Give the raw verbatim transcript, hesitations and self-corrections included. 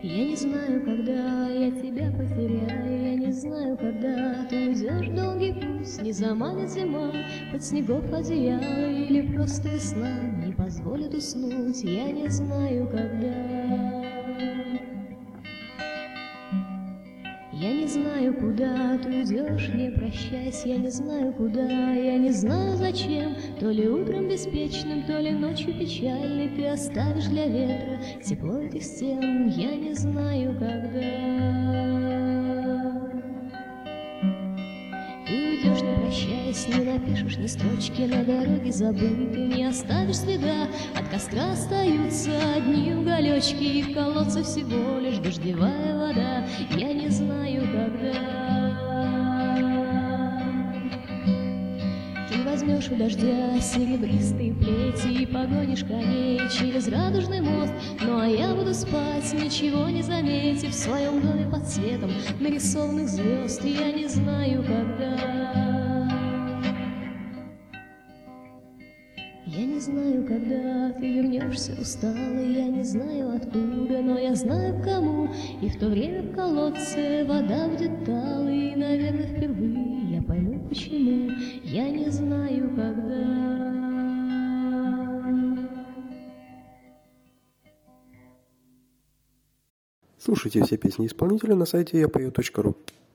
Я не знаю, когда я тебя потеряю, я не знаю, когда ты уйдешь в долгий путь. Не заманит зима под снегов одеяло, или просто весна не позволит уснуть. Я не знаю, когда. Я не знаю, куда ты уйдешь, не прощаясь, я не знаю, куда, я не знаю, зачем. То ли утром беспечным, то ли ночью печальной ты оставишь для ветра тепло этих стен. Я не знаю, когда. Ты уйдешь, не прощаясь, не напишешь ни строчки на дороге забытой, не оставишь следа. От костра остаются одни уголечки, и в колодце всего лишь дождевая вода. Я не знаю, когда. Ты возьмешь у дождя серебристые плети и погонишь коней через радужный мост. Ну а я буду спать, ничего не заметив, в своем доме под светом нарисованных звезд. Я не знаю, когда. Я не знаю, когда ты вернешься усталый, я не знаю откуда, но я знаю к кому. И в то время в колодце вода будет талой, и, наверное, впервые я пойму, почему. Я не знаю, когда. Слушайте все песни исполнителя на сайте я пою точка ру.